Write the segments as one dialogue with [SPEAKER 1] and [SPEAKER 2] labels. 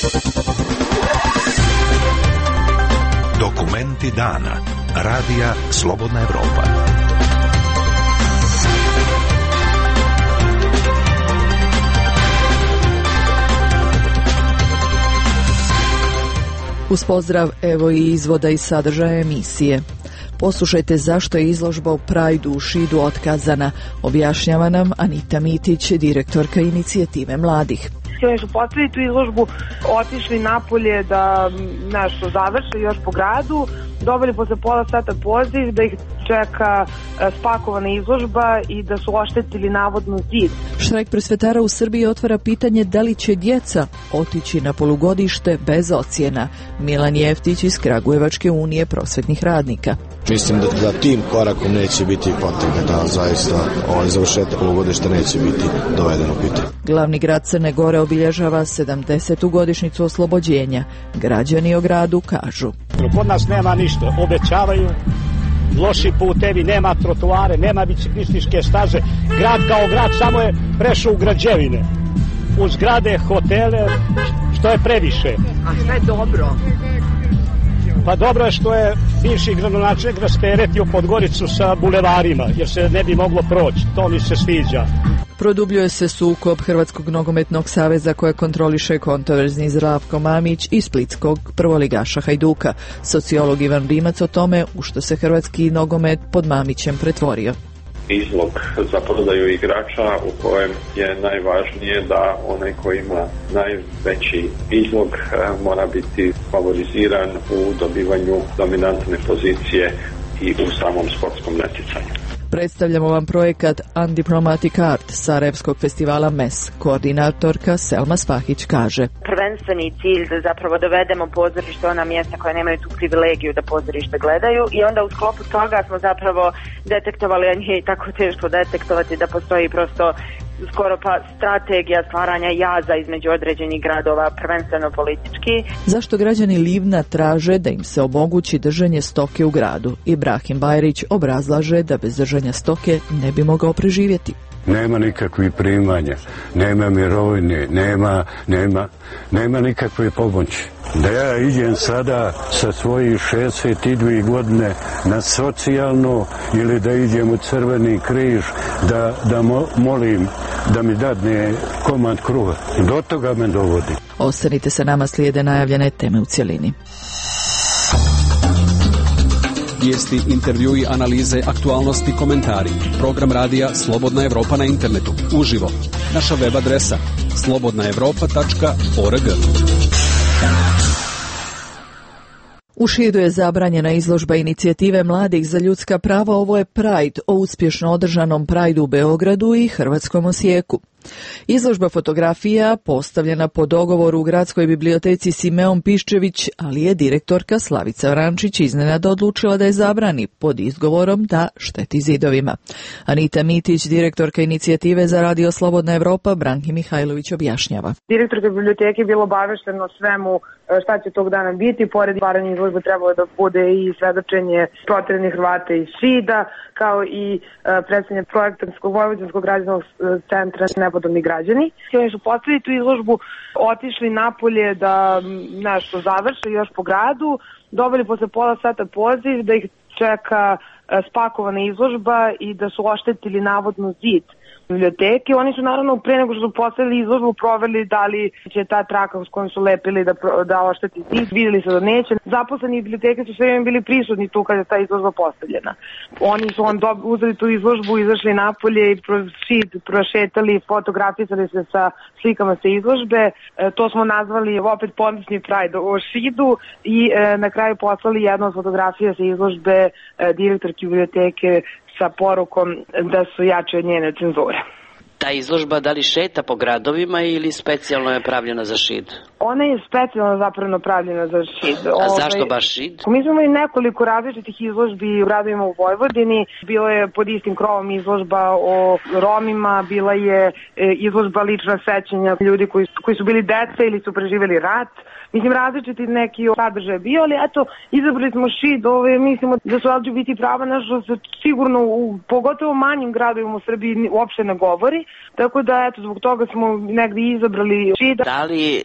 [SPEAKER 1] Dokumenti dana. Radija Slobodna Evropa.
[SPEAKER 2] Uz pozdrav, evo i izvoda iz sadržaja emisije. Poslušajte zašto je izložba o Prajdu u Šidu otkazana. Objašnjava nam Anita Mitić, direktorka inicijative mladih.
[SPEAKER 3] Oni su postavili tu izložbu, otišli napolje da nešto završe još po gradu, dobili posle pola sata poziv da ih čeka spakovana izložba i da su oštetili navodno zid.
[SPEAKER 2] Štrajk prosvetara u Srbiji otvara pitanje da li će djeca otići na polugodište bez ocjena. Milan Jeftić iz Kragujevačke unije prosvetnih radnika.
[SPEAKER 4] Mislim da tim korakom neće biti potrebe, da zaista završetak polugodišta neće biti doveden u pitanje.
[SPEAKER 2] Glavni grad Crne Gore obilježava 70. godišnjicu oslobođenja. Građani o gradu kažu:
[SPEAKER 5] kod nas nema ništa, obećavaju loši putevi, nema trotoare, nema biciklističke staze. Grad kao grad samo je prešao u građevine, u zgrade, hotele, što je previše.
[SPEAKER 3] A šta je dobro?
[SPEAKER 5] Pa dobro je što je bivši gradonačelnik rasteretio Podgoricu sa bulevarima, jer se ne bi moglo proći. To mi se sviđa.
[SPEAKER 2] Produbljuje se sukob Hrvatskog nogometnog saveza koje kontroliše kontroverzni Zdravko Mamić i splitskog prvoligaša Hajduka. Sociolog Ivan Rimac o tome u što se hrvatski nogomet pod Mamićem pretvorio.
[SPEAKER 6] Izlog za prodaju igrača u kojem je najvažnije da onaj koji ima najveći izlog mora biti favoriziran u dobivanju dominantne pozicije i u samom sportskom natjecanju.
[SPEAKER 2] Predstavljamo vam projekat Undiplomatic Art Sarajevskog festivala MES. Koordinatorka Selma Spahić kaže:
[SPEAKER 7] prvenstveni cilj da zapravo dovedemo pozorište ona mjesta koja nemaju tu privilegiju da pozorište gledaju i onda u sklopu toga smo zapravo detektovali, a nije i tako teško detektovati da postoji prosto skoro pa strategija stvaranja jaza između određenih gradova, prvenstveno politički.
[SPEAKER 2] Zašto građani Livna traže da im se omogući držanje stoke u gradu? Ibrahim Bajrić obrazlaže da bez držanja stoke ne bi mogao preživjeti.
[SPEAKER 8] Nema nikakvih primanja, nema mirovine, nema nikakve pomoći. Da ja idem sada sa svojih 62 godine na socijalno ili da idem u Crveni križ da molim da mi dadne komad kruha. Do toga me dovodi.
[SPEAKER 2] Ostanite sa nama, slijede najavljene teme u cjelini.
[SPEAKER 9] Vijesti, intervjui, analize, aktualnosti, komentari. Program radija Slobodna Evropa na internetu. Uživo. Naša web adresa slobodnaevropa.org.
[SPEAKER 2] U Šidu je zabranjena izložba inicijative mladih za ljudska prava. Ovo je Pride o uspješno održanom Prideu u Beogradu i hrvatskom Osijeku. Izložba fotografija postavljena po dogovoru u gradskoj biblioteci Simeon Piščević, ali je direktorka Slavica Vrančić iznenada odlučila da je zabrani pod izgovorom da šteti zidovima. Anita Mitić, direktorka inicijative za Radio Slobodna Evropa, Branki Mihajlović objašnjava.
[SPEAKER 3] Direktorka biblioteke je bilo obavešteno svemu šta će tog dana biti. Pored otvaranja izložbe trebalo da bude i svedočenje proteranih Hrvata iz Šida, kao i predstavljanje projekta Vojvođanskog građanskog centra Nepodobni građani. Oni su postavili tu izložbu, otišli napolje da nešto završe još po gradu, dobili posle pola sata poziv da ih čeka spakovana izložba i da su oštetili navodno zid biblioteke. Oni su naravno pre nego što su postavili izložbu proveli da li će ta traka s kojom su lepili da ošteti zid. Vidjeli su da neće. Zaposleni biblioteke su sve vreme bili prisutni tu kada je ta izložba postavljena. Oni su uzeli tu izložbu, izašli napolje i Šid prošetali, fotografisali se sa slikama sa izložbe. To smo nazvali opet ponosni Pride o Šidu i na kraju poslali jednu od fotografija sa izložbe direktorke biblioteke sa porukom da su jače od njene cenzure.
[SPEAKER 10] Ta izložba da li šeta po gradovima ili specijalno je pravljena za Šid?
[SPEAKER 3] Ona je specijalno zapravo pravljena za Šid.
[SPEAKER 10] A zašto baš Šid?
[SPEAKER 3] Mi smo imali nekoliko različitih izložbi u gradovima u Vojvodini. Bilo je pod istim krovom izložba o Romima, bila je izložba lična sećanja ljudi koji su bili deca ili su preživjeli rat. Mislim, različiti neki sadržaj bio, ali eto, izabrali smo Šid, mislimo da su LGBT prava nešto se sigurno, pogotovo manjim gradovima u Srbiji, uopšte ne govori, tako da eto, zbog toga smo negdje izabrali Šid.
[SPEAKER 10] Da li ste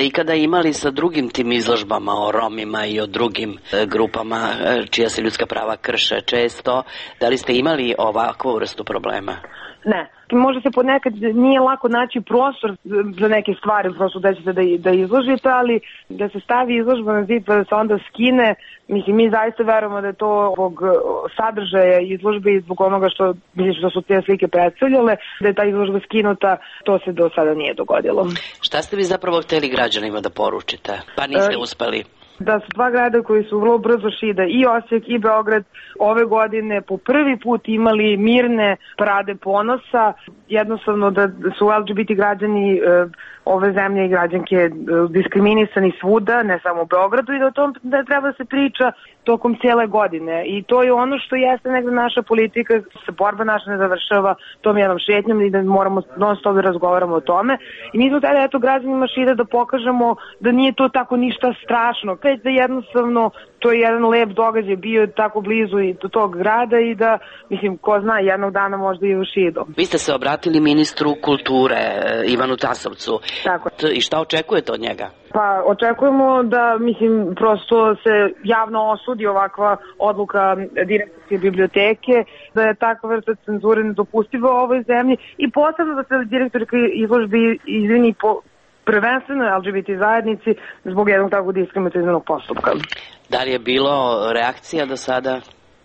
[SPEAKER 10] ste ikada imali sa drugim tim izložbama o Romima i o drugim grupama čija se ljudska prava krše često? Da li ste imali ovakvu vrstu problema?
[SPEAKER 3] Ne. Možda se ponekad nije lako naći prostor za neke stvari, prosto da ćete da izložite, ali da se stavi izložba na zid pa da se onda skine, mislim, mi zaista verujemo da je to zbog sadržaja izložbe i zbog onoga što su te slike predstavljale, da je ta izložba skinuta, to se do sada nije dogodilo.
[SPEAKER 10] Šta ste vi zapravo hteli građanima da poručite? Pa niste uspeli.
[SPEAKER 3] Da su dva grada koji su vrlo brzo šida, i Osijek i Beograd, ove godine po prvi put imali mirne parade ponosa, jednostavno da su LGBT građani ove zemlje i građanke diskriminisani svuda, ne samo u Beogradu, i da o tom da treba da se priča tokom cijele godine. I to je ono što jeste negde naša politika, se borba naša ne završava tom jednom šetnjom i da moramo non stop da razgovaramo o tome. I mi smo tada građanima šida da pokažemo da nije to tako ništa strašno, već da jednostavno to je jedan lep događaj bio tako blizu i do tog grada i da, mislim, ko zna, jednog dana možda i u Šidu.
[SPEAKER 10] Vi ste se obratili ministru kulture, Ivanu Tasovcu.
[SPEAKER 3] Tako.
[SPEAKER 10] I šta očekujete od njega?
[SPEAKER 3] Pa očekujemo da, mislim, prosto se javno osudi ovakva odluka direktorske biblioteke, da je takva vrsta cenzure nedopustiva u ovoj zemlji i posebno da se direktorka izložbi izvini po prvenstveno LGBT zajednici zbog jednog takvog diskriminativnog postupka.
[SPEAKER 10] Da li je bilo reakcija do sada?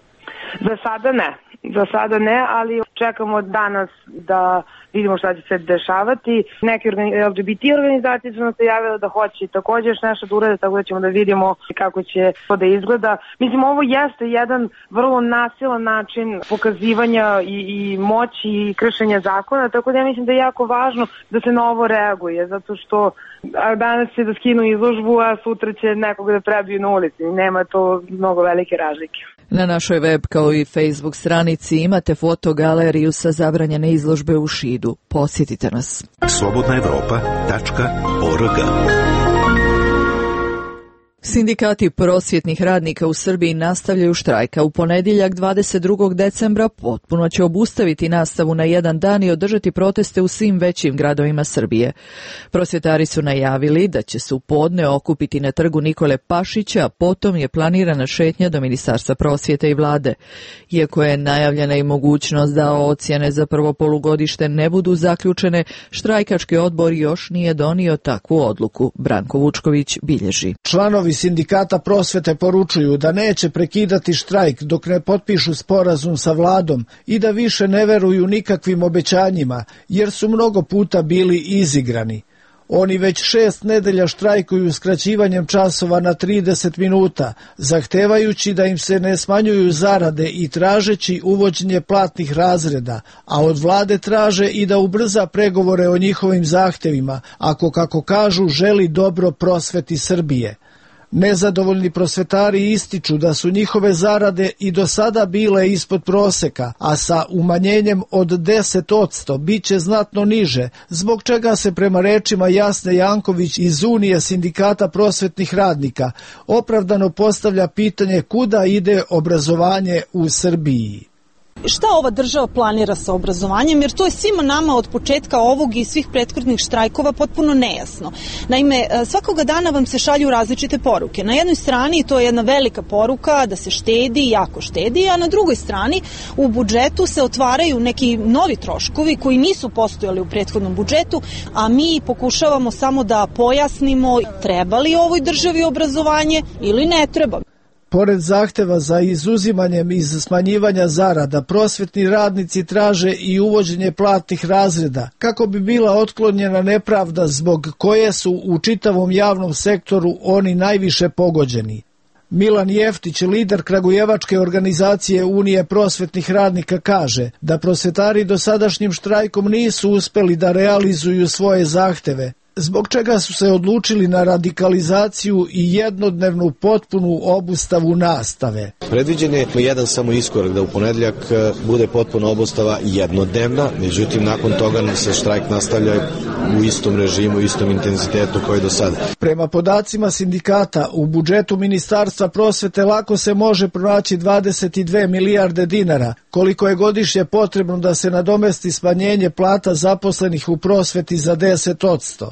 [SPEAKER 3] Za sada ne, ali čekamo danas da vidimo šta će se dešavati. Neke LGBT organizacije su nam se javile da hoće također još nešto da urade, tako da ćemo da vidimo kako će to da izgleda. Mislim, ovo jeste jedan vrlo nasilan način pokazivanja i moći i kršenja zakona, tako da ja mislim da je jako važno da se na ovo reaguje, zato što danas će da skinu izložbu, a sutra će nekoga da prebiju na ulici. Nema to mnogo velike razlike.
[SPEAKER 2] Na našoj web kao i Facebook stranici imate fotogaleriju sa zabranjene izložbe u Šidu. Posjetite nas.
[SPEAKER 1] slobodnaevropa.org.
[SPEAKER 2] Sindikati prosvjetnih radnika u Srbiji nastavljaju štrajka. U ponedjeljak 22. decembra potpuno će obustaviti nastavu na jedan dan i održati proteste u svim većim gradovima Srbije. Prosvjetari su najavili da će se u podne okupiti na trgu Nikole Pašića, a potom je planirana šetnja do Ministarstva prosvjete i vlade. Iako je najavljena i mogućnost da ocjene za prvo polugodište ne budu zaključene, štrajkački odbor još nije donio takvu odluku. Branko Vučković bilježi.
[SPEAKER 11] Članovi Sindikata prosvete poručuju da neće prekidati štrajk dok ne potpišu sporazum sa vladom i da više ne veruju nikakvim obećanjima, jer su mnogo puta bili izigrani. Oni već 6 nedelja štrajkuju skraćivanjem časova na 30 minuta, zahtevajući da im se ne smanjuju zarade i tražeći uvođenje platnih razreda, a od vlade traže i da ubrza pregovore o njihovim zahtevima, ako, kako kažu, želi dobro prosveti Srbije. Nezadovoljni prosvetari ističu da su njihove zarade i do sada bile ispod proseka, a sa umanjenjem od 10% bit će znatno niže, zbog čega se prema rečima Jasne Janković iz Unije Sindikata prosvetnih radnika opravdano postavlja pitanje kuda ide obrazovanje u Srbiji.
[SPEAKER 12] Šta ova država planira sa obrazovanjem, jer to je svima nama od početka ovog i svih prethodnih štrajkova potpuno nejasno. Naime, svakoga dana vam se šalju različite poruke. Na jednoj strani to je jedna velika poruka da se štedi, jako štedi, a na drugoj strani u budžetu se otvaraju neki novi troškovi koji nisu postojali u prethodnom budžetu, a mi pokušavamo samo da pojasnimo treba li ovoj državi obrazovanje ili ne treba.
[SPEAKER 11] Pored zahteva za izuzimanjem iz smanjivanja zarada, prosvetni radnici traže i uvođenje platnih razreda, kako bi bila otklonjena nepravda zbog koje su u čitavom javnom sektoru oni najviše pogođeni. Milan Jeftić, lider kragujevačke organizacije Unije prosvetnih radnika, kaže da prosvetari dosadašnjim štrajkom nisu uspeli da realizuju svoje zahteve, zbog čega su se odlučili na radikalizaciju i jednodnevnu potpunu obustavu nastave.
[SPEAKER 4] Predviđen je jedan samo iskorak da u ponedjeljak bude potpuna obustava jednodnevna, međutim nakon toga se štrajk nastavlja u istom režimu, istom intenzitetu koji do sada.
[SPEAKER 11] Prema podacima sindikata, u budžetu Ministarstva prosvete lako se može pronaći 22 milijarde dinara, koliko je godišnje potrebno da se nadomesti smanjenje plata zaposlenih u prosveti za 10%.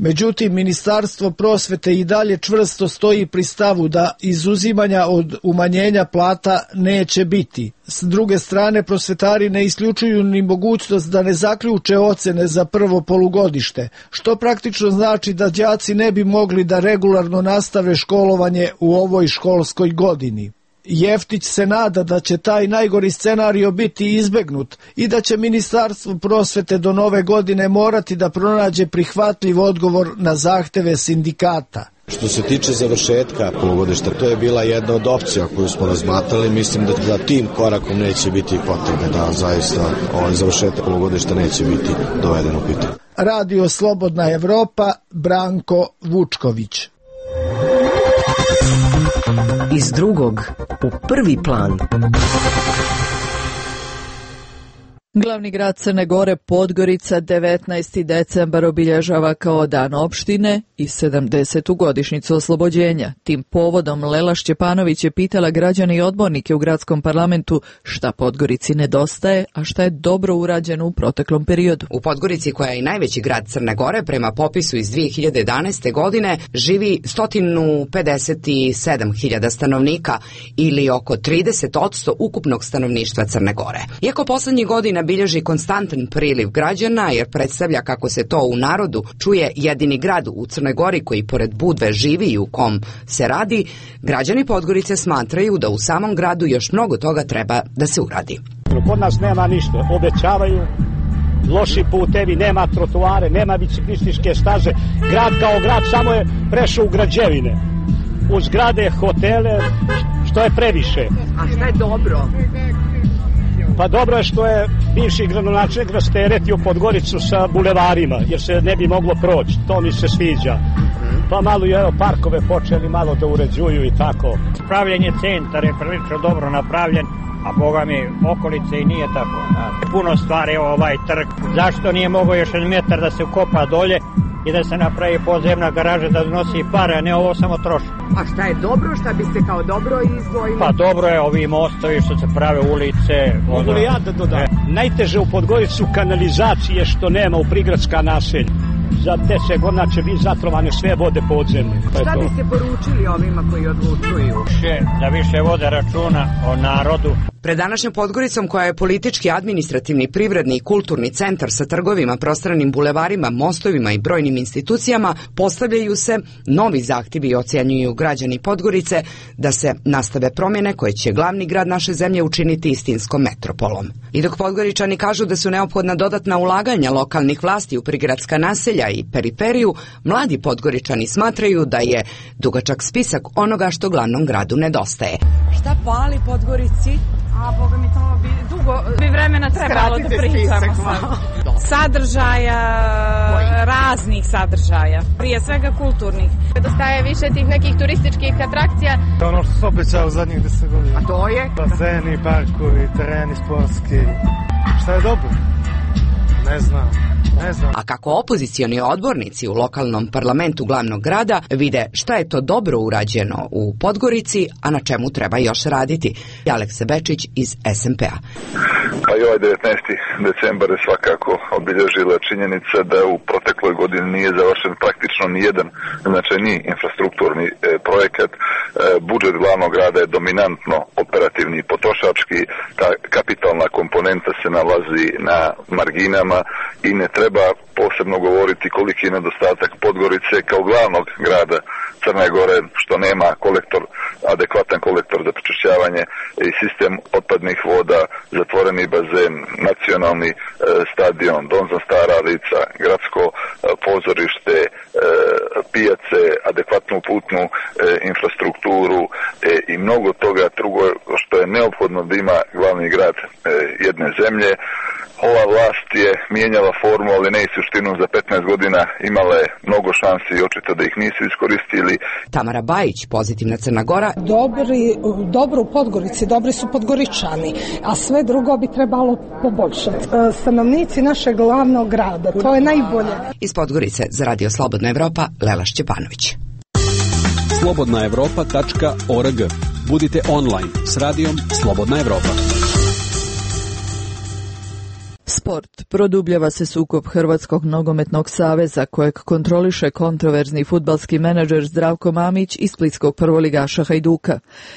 [SPEAKER 11] Međutim, Ministarstvo prosvete i dalje čvrsto stoji pri stavu da izuzimanja od umanjenja plata neće biti. S druge strane, prosvetari ne isključuju ni mogućnost da ne zaključe ocene za prvo polugodište, što praktično znači da đaci ne bi mogli da regularno nastave školovanje u ovoj školskoj godini. Jeftić se nada da će taj najgori scenario biti izbegnut i da će Ministarstvo prosvete do nove godine morati da pronađe prihvatljiv odgovor na zahteve sindikata.
[SPEAKER 4] Što se tiče završetka polugodišta, to je bila jedna od opcija koju smo razmatrali. Mislim da za tim korakom neće biti potrebe, da zaista završetak polugodišta neće biti doveden u pitanje.
[SPEAKER 11] Radio Slobodna Evropa, Branko Vučković.
[SPEAKER 13] Iz drugog u prvi plan.
[SPEAKER 2] Glavni grad Crne Gore, Podgorica, 19. decembar obilježava kao dan opštine i 70. godišnjicu oslobođenja. Tim povodom Lela Šćepanović je pitala građane i odbornike u gradskom parlamentu šta Podgorici nedostaje, a šta je dobro urađeno u proteklom periodu.
[SPEAKER 14] U Podgorici, koja je i najveći grad Crne Gore, prema popisu iz 2011. godine, živi 157.000 stanovnika ili oko 30% ukupnog stanovništva Crne Gore. Iako poslednjih godina bilježi konstantan priliv građana, jer predstavlja, kako se to u narodu čuje, jedini grad u Crnoj Gori koji pored Budve živi i u kom se radi, građani Podgorice smatraju da u samom gradu još mnogo toga treba da se uradi.
[SPEAKER 5] Kod nas nema ništa, obećavaju loši putevi, nema trotoare, nema biciklističke staze, grad kao grad samo je prešao u građevine, u zgrade, hotele, što je previše.
[SPEAKER 14] A šta je dobro?
[SPEAKER 5] Pa dobro je što je bivši gradonačelnik rasteretio Podgoricu sa bulevarima, jer se ne bi moglo proći, to mi se sviđa. Pa malo je parkove počeli malo da uređuju i tako.
[SPEAKER 15] Pravljenje centar je prilično dobro napravljen, a boga mi okolice i nije tako. Puno stvari, evo ovaj trg, zašto nije mogao još jedan metar da se ukopa dolje i da se napravi podzemna garaža da nosi pare, a ne ovo samo troši.
[SPEAKER 14] A šta je dobro, šta biste kao dobro izdvojili?
[SPEAKER 15] Pa dobro je ovi mostovi što se prave ulice.
[SPEAKER 5] Mogu li ja da dodam? Najteže u Podgoricu kanalizacije što nema u prigradska naselja. Za 10 godina će biti zatrovane sve vode podzemne.
[SPEAKER 14] Šta biste poručili ovima koji odlučuju?
[SPEAKER 15] Da više vode računa o narodu.
[SPEAKER 14] Pred današnjom Podgoricom, koja je politički, administrativni, privredni i kulturni centar sa trgovima, prostranim bulevarima, mostovima i brojnim institucijama, postavljaju se novi zahtjevi i ocjenjuju građani Podgorice da se nastave promjene koje će glavni grad naše zemlje učiniti istinskom metropolom. I dok Podgoričani kažu da su neophodna dodatna ulaganja lokalnih vlasti u prigradska naselja i periferiju, mladi Podgoričani smatraju da je dugačak spisak onoga što glavnom gradu nedostaje. Šta pali Podgorici?
[SPEAKER 16] A boga mi to dugo bi vremena trebalo da pričamo sadržaja, raznih sadržaja, prije svega kulturnih.
[SPEAKER 17] Nedostaje više tih nekih turističkih atrakcija.
[SPEAKER 18] Ono što se obećao zadnjih 10 godina.
[SPEAKER 14] A to je?
[SPEAKER 18] Bazeni, parkovi, tereni sportski. Šta je dobro? Ne znam.
[SPEAKER 14] A kako opozicioni odbornici u lokalnom parlamentu glavnog grada vide šta je to dobro urađeno u Podgorici, a na čemu treba još raditi. Aleksa Bečić iz SMP-a.
[SPEAKER 19] Pa i ovaj 19. decembar je svakako obilježila činjenica da u protekloj godini nije završen praktično nijedan značajniji infrastrukturni projekat. Budžet glavnog grada je dominantno operativni i potrošački, ta kapitalna komponenta se nalazi na marginama i ne treba posebno govoriti koliki je nedostatak Podgorice kao glavnog grada Crne Gore, što nema adekvatan kolektor za prečišćavanje i sistem otpadnih voda, zatvoreni bazen, nacionalni stadion, dom za stara lica, gradsko pozorište, pijace, adekvatnu putnu infrastrukturu i mnogo toga drugo što je neophodno da ima glavni grad jedne zemlje. Ova vlast je mijenjala formu, ali ne i suštinu. Za 15 godina imala je mnogo šansi i očito da ih nisu iskoristili.
[SPEAKER 14] Tamara Bajić, Pozitivna Crna Gora.
[SPEAKER 20] Dobro u Podgorici, dobri su Podgoričani, a sve drugo bi trebalo poboljšati. Stanovnici našeg glavnog grada, to je najbolje.
[SPEAKER 14] Iz Podgorice za Radio Slobodna Evropa, Lela Šćepanović.
[SPEAKER 9] slobodnaevropa.org. Budite online s radijom Slobodna Evropa.
[SPEAKER 2] Sport. Produbljava se sukob Hrvatskog nogometnog saveza kojeg kontroliše kontroverzni fudbalski menadžer Zdravko Mamić iz splitskog prvoligaša Hajduka.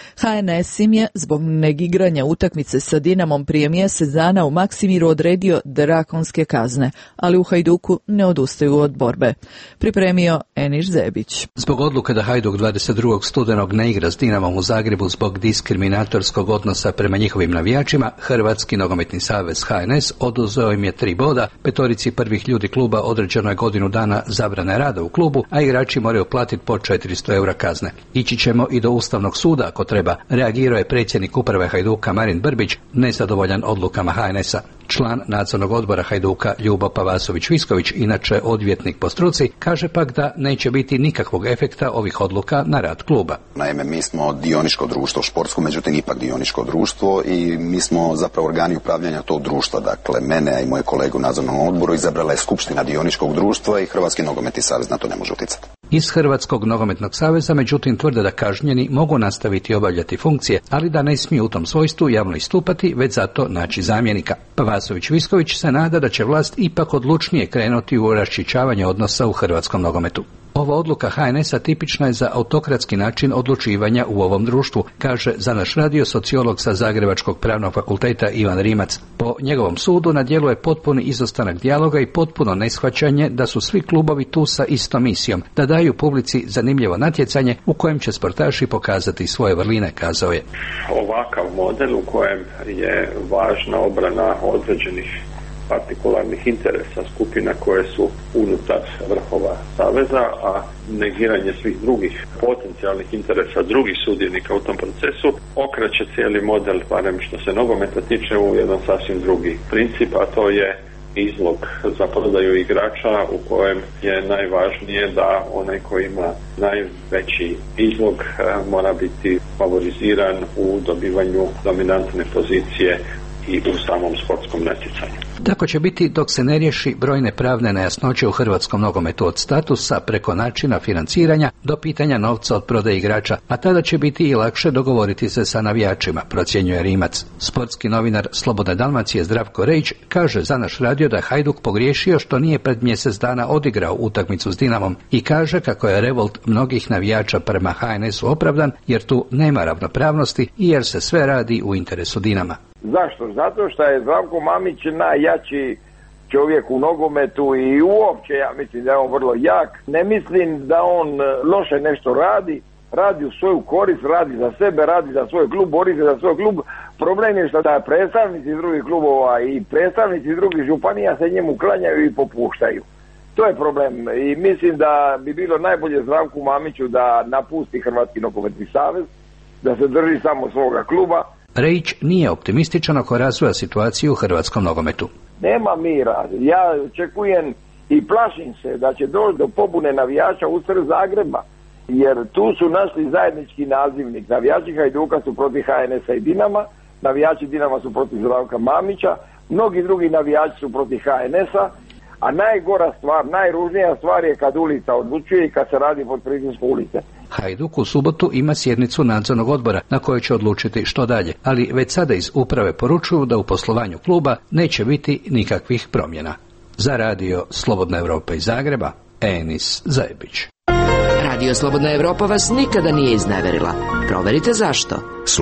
[SPEAKER 2] HNS im je zbog negigranja utakmice sa Dinamom prije mjesec dana u Maksimiru odredio drakonske kazne, ali u Hajduku ne odustaju od borbe. Pripremio Eniš Zebić.
[SPEAKER 21] Zbog odluke da Hajduk 22. studenog ne igra s Dinamom u Zagrebu zbog diskriminatorskog odnosa prema njihovim navijačima, Hrvatski nogometni savez HNS oduzeo im je 3 boda, petorici prvih ljudi kluba određeno je godinu dana zabrane rada u klubu, a igrači moraju platiti po 400 eura kazne. Ići ćemo i do Ustavnog suda ako treba, reagirao je predsjednik uprave Hajduka Marin Brbić, nezadovoljan odlukama HNS-a. Član nadzornog odbora Hajduka Ljubo Pavasović-Visković, inače odvjetnik po struci, kaže pak da neće biti nikakvog efekta ovih odluka na rad kluba.
[SPEAKER 22] Naime, mi smo dioničko društvo športsko, međutim ipak dioničko društvo i mi smo zapravo organi upravljanja tog društva. Dakle, mene i moje kolege u nadzornom odboru izabrala je skupština dioničkog društva i Hrvatski nogometni savez na to ne može utjecati.
[SPEAKER 21] Iz Hrvatskog nogometnog saveza međutim tvrde da kažnjeni mogu nastaviti obavljati funkcije, ali da ne smiju u tom svojstvu javno istupati, već zato naći zamjenika. Pavasović-Visković se nada da će vlast ipak odlučnije krenuti u raščišćavanje odnosa u hrvatskom nogometu. Ova odluka HNS-a tipična je za autokratski način odlučivanja u ovom društvu, kaže za naš radio sociolog sa Zagrebačkog pravnog fakulteta Ivan Rimac. Po njegovom sudu na djelu je potpuni izostanak dijaloga i potpuno neshvaćanje da su svi klubovi tu sa istom misijom, da daju publici zanimljivo natjecanje u kojem će sportaši pokazati svoje vrline, kazao je.
[SPEAKER 6] Ovakav model u kojem je važna obrana određenih partikularnih interesa skupina koje su unutar vrhova saveza, a negiranje svih drugih potencijalnih interesa drugih sudionika u tom procesu okreće cijeli model, barem što se nogometa tiče, u jedan sasvim drugi princip, a to je izlog za prodaju igrača u kojem je najvažnije da onaj koji ima najveći izlog mora biti favoriziran u dobivanju dominantne pozicije i u samom sportskom natjecanju.
[SPEAKER 21] Tako će biti dok se ne riješi brojne pravne nejasnoće u hrvatskom nogometu od statusa preko načina financiranja do pitanja novca od prodaje igrača, a tada će biti i lakše dogovoriti se sa navijačima, procjenjuje Rimac. Sportski novinar Slobodne Dalmacije Zdravko Rejić kaže za naš radio da je Hajduk pogriješio što nije pred mjesec dana odigrao utakmicu s Dinamom i kaže kako je revolt mnogih navijača prema HNS-u opravdan jer tu nema ravnopravnosti i jer se sve radi u interesu Dinama.
[SPEAKER 23] Zašto? Zato što je Zdravko Mamić najjači čovjek u nogometu i uopće ja mislim da je on vrlo jak. Ne mislim da on loše nešto radi u svoju korist, radi za sebe, radi za svoj klub, bori se za svoj klub. Problem je što da predstavnici drugih klubova i predstavnici drugih županija se njemu klanjaju i popuštaju. To je problem i mislim da bi bilo najbolje Zdravku Mamiću da napusti Hrvatski nogometni savez, da se drži samo svoga kluba.
[SPEAKER 21] Rejić nije optimističan oko razvoja situacije u hrvatskom nogometu.
[SPEAKER 23] Nema mira. Ja očekujem i plašim se da će doći do pobune navijača usred Zagreba, jer tu su našli zajednički nazivnik. Navijači Hajduka su protiv HNS-a i Dinama, navijači Dinama su protiv Zdravka Mamića, mnogi drugi navijači su protiv HNS-a, a najgora stvar, najružnija stvar je kad ulica odlučuje i kad se radi pod pritiskom ulice.
[SPEAKER 21] Hajduk u subotu ima sjednicu nadzornog odbora na kojoj će odlučiti što dalje, ali već sada iz uprave poručuju da u poslovanju kluba neće biti nikakvih promjena. Za radio Slobodna Evropa iz Zagreba, Enis Zajebić.
[SPEAKER 13] Radio Slobodna Evropa vas nikada nije izneverila. Proverite zašto.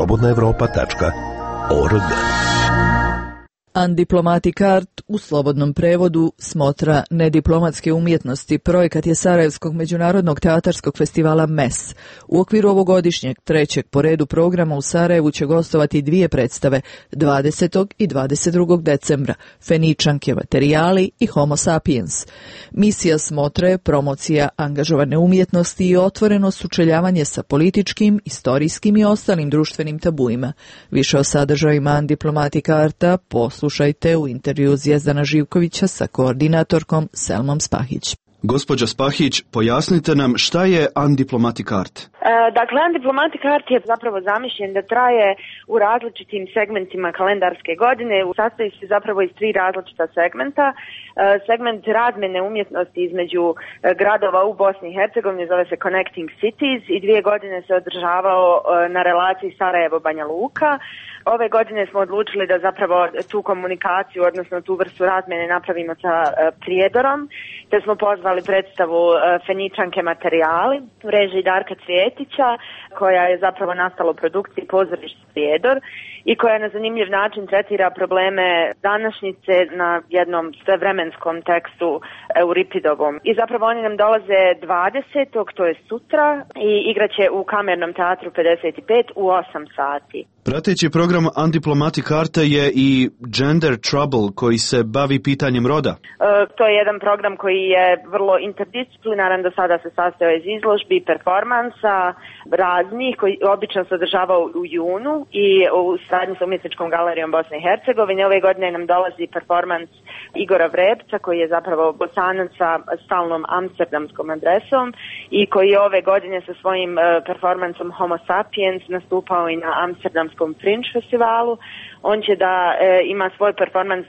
[SPEAKER 1] slobodnaevropa.org.
[SPEAKER 2] Undiplomatic Art, u slobodnom prevodu smotra nediplomatske umjetnosti, projekat je Sarajevskog međunarodnog teatarskog festivala MES. U okviru ovogodišnjeg trećeg po redu programa u Sarajevu će gostovati 2 predstave 20. i 22. decembra, Feničanke materijali i Homo sapiens. Misija smotre je promocija angažovane umjetnosti i otvoreno sučeljavanje sa političkim, istorijskim i ostalim društvenim tabuima. Više o sadržajima Undiplomatic Arta poslušajte u intervju Zjezdana Živkovića sa koordinatorkom Selmom Spahić.
[SPEAKER 7] Gospođa Spahić, pojasnite nam šta je Undiplomatic Art.
[SPEAKER 8] Dakle, Undiplomatic Art je zapravo zamišljen da traje u različitim segmentima kalendarske godine. Sastoji se zapravo iz 3 različita segmenta. Segment razmjene umjetnosti između gradova u Bosni i Hercegovini zove se Connecting Cities i 2 godine se održavao na relaciji Sarajevo-Banja Luka. Ove godine smo odlučili da zapravo tu komunikaciju, odnosno tu vrstu razmjene napravimo sa Prijedorom, te smo pozvali predstavu Feničanke materijali u režiji Darka Cvjetića, koja je zapravo nastala u produkciji Pozorište Prijedor i koja na zanimljiv način tretira probleme današnjice na jednom svevremenskom tekstu Euripidovom. I zapravo oni nam dolaze 20. to je sutra i igraće u Kamernom teatru 55 u 8 sati.
[SPEAKER 7] Prateći program Undiplomatic Arta je i Gender Trouble koji se bavi pitanjem roda.
[SPEAKER 8] To je jedan program koji je vrlo interdisciplinaran, do sada se sastojao iz izložbi, performansa, raznih, koji obično se održavao u junu i u saradnji sa Umjetničkom galerijom Bosne i Hercegovine. Ove godine nam dolazi performans Igora Vrebca, koji je zapravo Bosanac sa stalnom amsterdamskom adresom i koji je ove godine sa svojim performansom Homo Sapiens nastupao i na Amsterdamskom Fringe festivalu. On će da ima svoj performans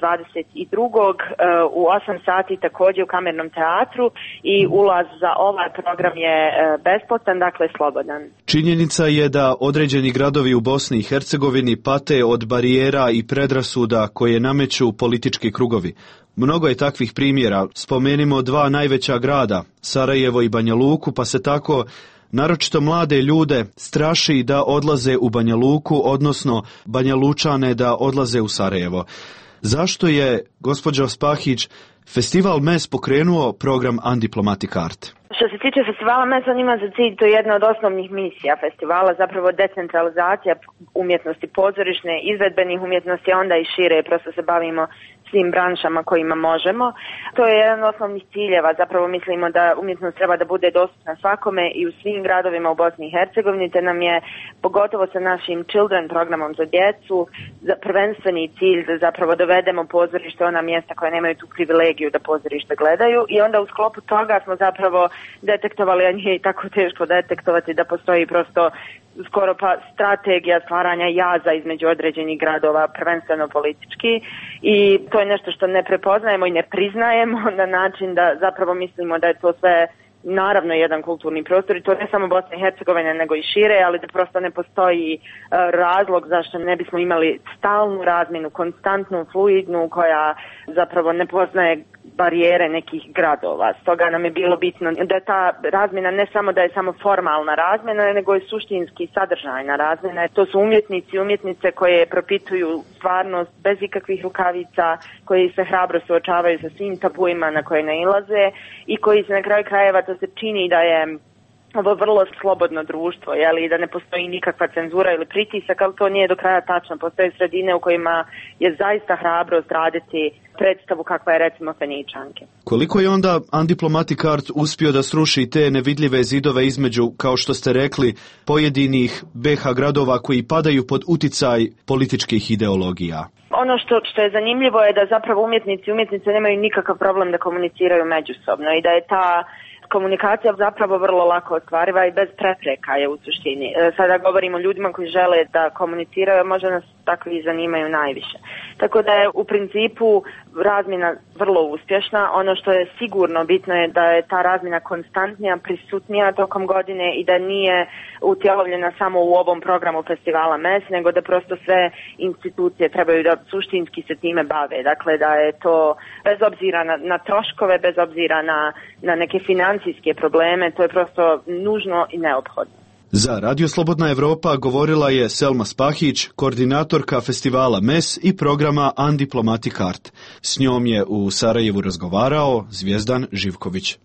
[SPEAKER 8] 22. u 8 sati također u Kamernom teatru i ulaz za ovaj program je besplatan, dakle slobodan.
[SPEAKER 7] Činjenica je da određeni gradovi u Bosni i Hercegovini pate od barijera i predrasuda koje nameću politički krugovi. Mnogo je takvih primjera. Spomenimo 2 najveća grada, Sarajevo i Banja Luku, pa se tako naročito mlade ljude straši da odlaze u Banja Luku, odnosno Banja Lučane da odlaze u Sarajevo. Zašto je, gospođo Spahić, Festival MES pokrenuo program Undiplomatic Art?
[SPEAKER 8] Što se tiče festivala MES, on ima za cilj, to je jedna od osnovnih misija festivala, zapravo decentralizacija umjetnosti pozorišne, izvedbenih umjetnosti, a onda i šire, prosto se bavimo svim branšama kojima možemo. To je jedan od osnovnih ciljeva, zapravo mislimo da umjetnost treba da bude dostupna svakome i u svim gradovima u Bosni i Hercegovini, te nam je, pogotovo sa našim Children programom za djecu, prvenstveni cilj da zapravo dovedemo pozorište ona mjesta koja nemaju tu privilegiju da pozorište gledaju i onda u sklopu toga smo zapravo detektovali, a nije i tako teško detektovati, da postoji prosto skoro pa strategija stvaranja jaza između određenih gradova, prvenstveno politički, i to je nešto što ne prepoznajemo i ne priznajemo na način da zapravo mislimo da je to sve naravno jedan kulturni prostor i to ne samo Bosna i Hercegovina nego i šire, ali da prosto ne postoji razlog zašto ne bismo imali stalnu razmjenu, konstantnu, fluidnu, koja zapravo ne poznaje barijere nekih gradova. Stoga nam je bilo bitno da ta razmjena ne samo da je samo formalna razmjena, nego je suštinski sadržajna razmjena. To su umjetnici i umjetnice koje propituju stvarnost bez ikakvih rukavica, koji se hrabro suočavaju sa svim tabuima na koje nailaze i koji se na kraju krajeva, to se čini da je ovo vrlo slobodno društvo, i da ne postoji nikakva cenzura ili pritisak, ali to nije do kraja tačno. Postoje sredine u kojima je zaista hrabrost raditi predstavu kakva je recimo Feničanke.
[SPEAKER 7] Koliko je onda Undiplomatic Art uspio da sruši te nevidljive zidove između, kao što ste rekli, pojedinih BiH gradova koji padaju pod uticaj političkih ideologija?
[SPEAKER 8] Ono što je zanimljivo je da zapravo umjetnici i umjetnice nemaju nikakav problem da komuniciraju međusobno i da je ta komunikacija zapravo vrlo lako ostvariva i bez prepreka je u suštini. Sada govorimo o ljudima koji žele da komuniciraju, a možda nas takvi zanimaju najviše. Tako da je u principu razmjena vrlo uspješna. Ono što je sigurno bitno je da je ta razmjena konstantnija, prisutnija tokom godine i da nije utjelovljena samo u ovom programu festivala MES, nego da prosto sve institucije trebaju da suštinski se time bave. Dakle, da je to bez obzira na troškove, bez obzira na neke financijske probleme, to je prosto nužno i neophodno.
[SPEAKER 7] Za Radio Slobodna Evropa govorila je Selma Spahić, koordinatorka festivala MES i programa Undiplomatic Art. S njom je u Sarajevu razgovarao Zvijezdan Živković.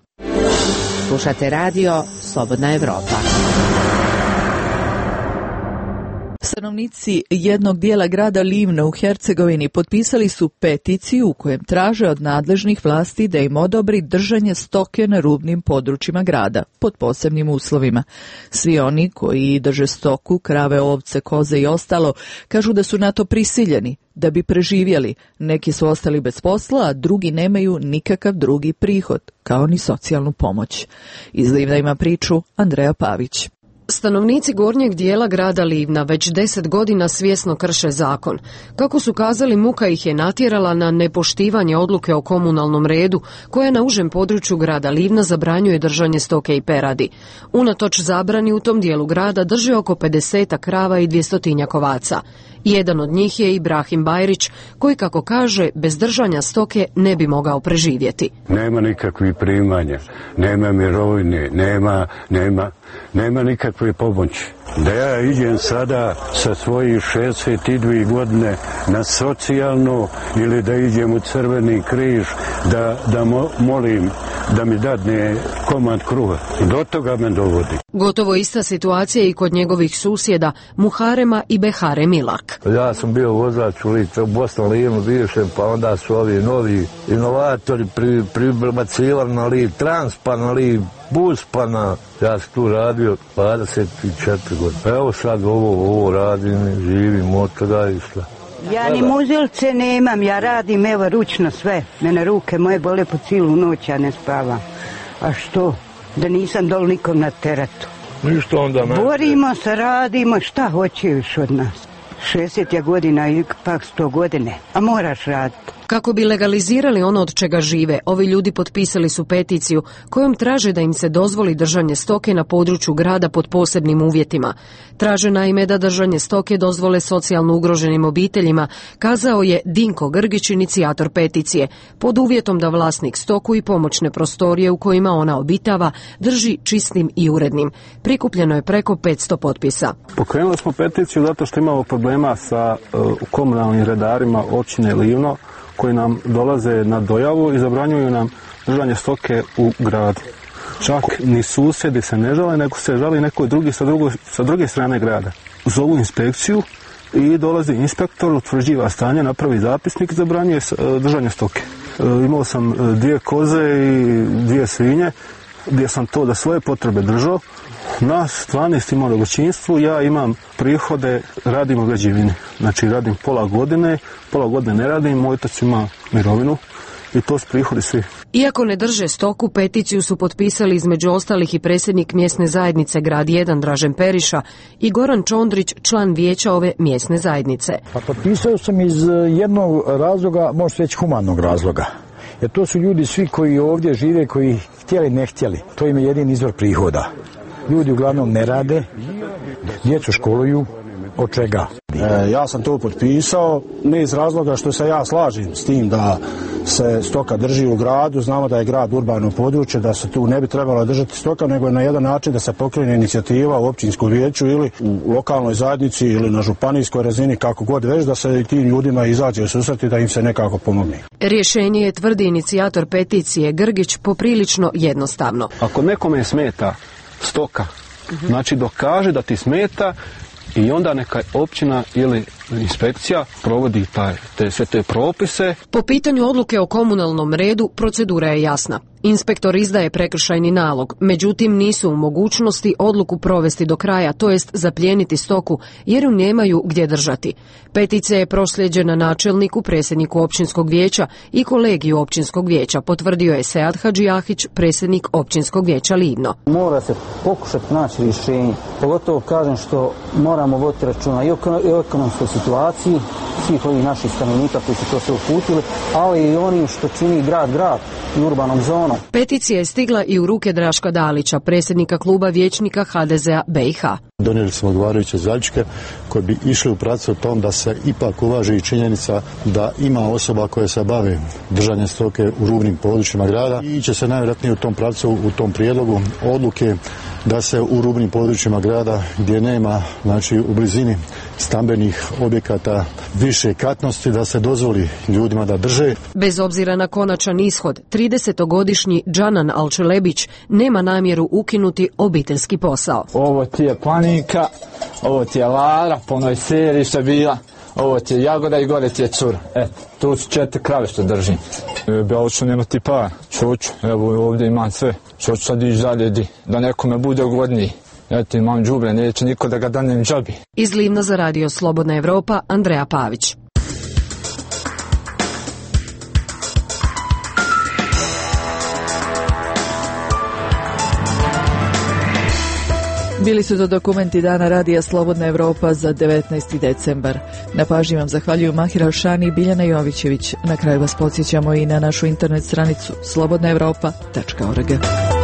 [SPEAKER 13] Slušate radio Slobodna Evropa.
[SPEAKER 2] Stanovnici jednog dijela grada Livna u Hercegovini potpisali su peticiju u kojem traže od nadležnih vlasti da im odobri držanje stoke na rubnim područjima grada, pod posebnim uslovima. Svi oni koji drže stoku, krave, ovce, koze i ostalo, kažu da su na to prisiljeni da bi preživjeli. Neki su ostali bez posla, a drugi nemaju nikakav drugi prihod, kao ni socijalnu pomoć. Iz Livna ima priču Andreja Pavić.
[SPEAKER 3] Stanovnici gornjeg dijela grada Livna već 10 godina svjesno krše zakon. Kako su kazali, muka ih je natjerala na nepoštivanje odluke o komunalnom redu, koja na užem području grada Livna zabranjuje držanje stoke i peradi. Unatoč zabrani u tom dijelu grada drže oko 50 krava i 200 ovaca. Jedan od njih je Ibrahim Bajrić, koji, kako kaže, bez držanja stoke ne bi mogao preživjeti.
[SPEAKER 10] Nema nikakvih primanja, nema mirovine, nema nikakve pomoći. Da ja idem sada sa svojih 62 godine na socijalno ili da idem u Crveni križ, da molim da mi dadne komad kruha. Do toga me dovodi.
[SPEAKER 3] Gotovo ista situacija i kod njegovih susjeda Muharema i Behare Milak.
[SPEAKER 12] Ja sam bio vozač u Bosnu Livnu bivšem, pa onda su ovi novi inovatori pribacivali na Liv Trans, pa na Liv Bus, pa na... Ja sam tu radio 24 godine. Evo sad ovo radim, živim od toga i šta.
[SPEAKER 24] Ja ni muzilce nemam, ja radim evo ručno sve. Mene ruke moje bole po cijelu noć, ja ne spavam. A što? Da nisam dol nikom na teratu.
[SPEAKER 12] Ništa onda ne.
[SPEAKER 24] Borimo se, radimo, šta hoće još od nas? 60 godina i pak 100 godine, a moraš raditi.
[SPEAKER 3] Kako bi legalizirali ono od čega žive, ovi ljudi potpisali su peticiju kojom traže da im se dozvoli držanje stoke na području grada pod posebnim uvjetima. Traže naime da držanje stoke dozvole socijalno ugroženim obiteljima, kazao je Dinko Grgić, inicijator peticije, pod uvjetom da vlasnik stoku i pomoćne prostorije u kojima ona obitava drži čistim i urednim. Prikupljeno je preko 500 potpisa.
[SPEAKER 25] Pokrenuli smo peticiju zato što imamo problema sa komunalnim redarima općine Livno, koji nam dolaze na dojavu i zabranjuju nam držanje stoke u gradu. Čak ni susjedi se ne žale, nego se žali neko drugi sa druge strane grada. Zovu inspekciju i dolazi inspektor, utvrđiva stanje, napravi zapisnik i zabranjuje držanje stoke. Imao sam 2 koze i 2 svinje, gdje sam to da svoje potrebe držao. Nas 12 ima u domaćinstvu, ja imam prihode, radim u građevini. Znači radim pola godine ne radim, moj otac ima mirovinu i to su prihodi svi.
[SPEAKER 3] Iako ne drže stoku, peticiju su potpisali između ostalih i predsjednik mjesne zajednice Grad 1 Dražen Periša i Goran Čondrić, član vijeća ove mjesne zajednice.
[SPEAKER 26] Pa potpisao sam iz jednog razloga, možda već humanog razloga. Jer to su ljudi svi koji ovdje žive, koji htjeli ne htjeli. To im je jedini izvor prihoda. Ljudi uglavnom ne rade, djecu školuju, od čega?
[SPEAKER 27] Ja sam to potpisao, ne iz razloga što se ja slažem s tim da se stoka drži u gradu, znamo da je grad urbano područje, da se tu ne bi trebalo držati stoka, nego na jedan način da se pokrene inicijativa u općinskom vijeću ili u lokalnoj zajednici ili na županijskoj razini, kako god već, da se tim ljudima izađe u susret i da im se nekako pomogne.
[SPEAKER 3] Rješenje je, tvrdi inicijator peticije Grgić, poprilično jednostavno.
[SPEAKER 25] Ako nekome smeta stoka, znači dokaže da ti smeta i onda neka općina ili inspekcija provodi sve te propise.
[SPEAKER 3] Po pitanju odluke o komunalnom redu procedura je jasna. Inspektor izdaje prekršajni nalog, međutim nisu u mogućnosti odluku provesti do kraja, to jest zaplijeniti stoku, jer ju nemaju gdje držati. Peticija je proslijeđena načelniku, predsjedniku općinskog vijeća i kolegiju općinskog vijeća, potvrdio je Sead Hadžijahić, predsjednik općinskog vijeća Livno.
[SPEAKER 28] Mora se pokušati naći rješenje, pogotovo kažem što moramo voditi računa i o ekonomskoj situaciji svih ovih naših stanovnika koji su to sve uputili, ali i onim što čini grad i urbanom zonom.
[SPEAKER 3] Peticija je stigla i u ruke Draška Dalića, predsjednika kluba vijećnika HDZ-a BiH.
[SPEAKER 29] Donijeli smo odgovarajuće zaključke koji bi išli u pravcu tom da se ipak uvaži i činjenica da ima osoba koje se bave držanjem stoke u rubnim područjima grada i će se najvjerojatnije u tom pravcu, u tom prijedlogu odluke da se u rubnim područjima grada gdje nema, znači u blizini stambenih objekata više katnosti, da se dozvoli ljudima da drže.
[SPEAKER 3] Bez obzira na konačan ishod, 30-godišnji Džanan Alčelebić nema namjeru ukinuti obiteljski posao.
[SPEAKER 26] Ovo ti je planinka,
[SPEAKER 4] ovo ti je Lara, po onoj seriji što je bila, ovo ti je Jagoda i gore ti je cura. Tu su 4 krave što držim. Bjelično nema ti par, čuću, evo ovdje imam sve, što ću sad ići dalje da nekome bude ugodniji. Eto imam đubre, neće niko da ga danem džabi.
[SPEAKER 3] Iz Livna za Radio Slobodna Evropa, Andreja Pavić.
[SPEAKER 2] Bili su to dokumenti Dana Radija Slobodna Evropa za 19. decembar. Na pažnji vam zahvaljuju Mahir Alšani i Biljana Jovićević. Na kraju vas podsjećamo i na našu internet stranicu slobodnaevropa.org.